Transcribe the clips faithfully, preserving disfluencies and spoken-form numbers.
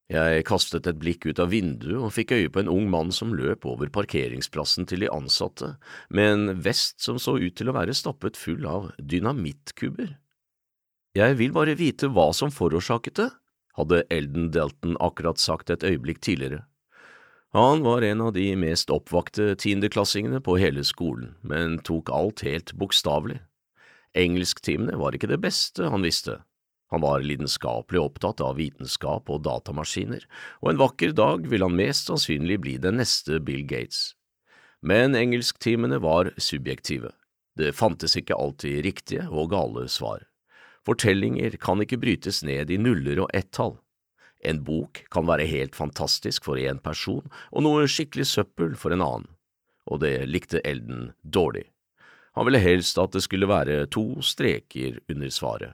Jeg kastet et blikk ut av vinduet og fikk øye på en ung mann som løp over parkeringsplassen til de ansatte, med en vest som så ut til å være stappet full av dynamittkubber. Jeg vil bare vite hva som forårsaket det, hadde Eldon Delton akkurat sagt et øyeblikk tidligere. Han var en av de mest oppvakte tiendeklassingene på hele skolen, men tok alt helt bokstavelig. Engelsktimene var ikke det beste han visste. Han var lidenskapelig opptatt av vitenskap og datamaskiner, og en vakker dag ville han mest sannsynlig bli den neste Bill Gates. Men engelsktimene var subjektive. Det fantes ikke alltid riktige og gale svar. Fortellinger kan ikke brytes ned i nuller og ett-tall. En bok kan være helt fantastisk for en person og noe skikkelig søppel for en annen, og det likte Eldon dårlig. Han ville helst at det skulle være to streker under svaret.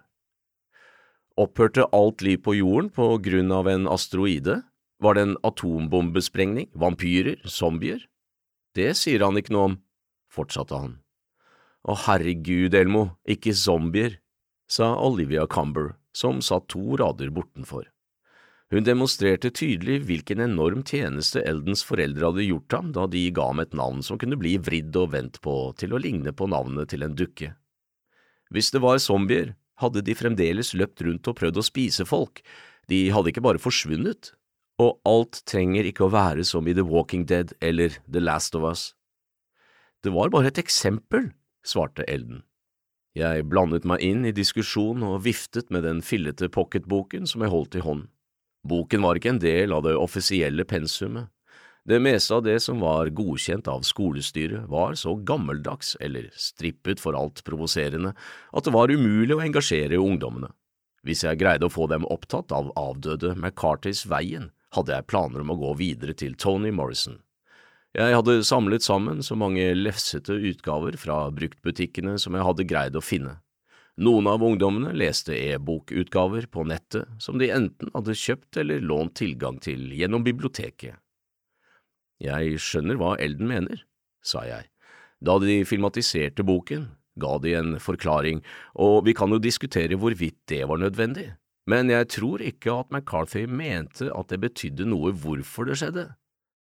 Opphørte alt liv på jorden på grunn av en asteroide? Var det en atombombesprengning, vampyrer, zombier? Det sier han ikke noe om, fortsatte han. Å herregud, Elmo, ikke zombier, sa Olivia Cumber, som satt to rader bortenfor. Hun demonstrerte tydelig hvilken enorm tjeneste Eldons foreldre hadde gjort ham da de ga ham et navn som kunne bli vridd og vendt på til å ligne på navnet til en dukke. Hvis det var zombier, hadde de fremdeles løpt rundt og prøvd å spise folk, de hadde ikke bare forsvunnet, og alt trenger ikke å være som i The Walking Dead eller The Last of Us. Det var bare et eksempel, svarte Eldon. Jeg blandet meg inn i diskusjonen og viftet med den fillete pocketboken som jeg holdt i hånd. Boken var ikke en del av det offisielle pensumet. Det meste av det som var godkjent av skolestyret var så gammeldags eller strippet for alt provoserende at det var umulig å engasjere ungdommene. Hvis jeg greide å få dem opptatt av avdøde McCartys Veien, hadde jeg planer om å gå videre til Toni Morrison. Jeg hadde samlet sammen så mange lefsete utgaver fra bruktbutikkene som jeg hadde greid å finne. Noen av ungdommene leste e-bokutgaver på nettet som de enten hadde kjøpt eller lånt tilgang til gjennom biblioteket. Jeg skjønner hva Eldon mener, sa jeg. Da de filmatiserte boken, ga de en forklaring, og vi kan jo diskutere hvorvidt det var nødvendig, men jeg tror ikke at McCarthy mente at det betydde noe hvorfor det skjedde.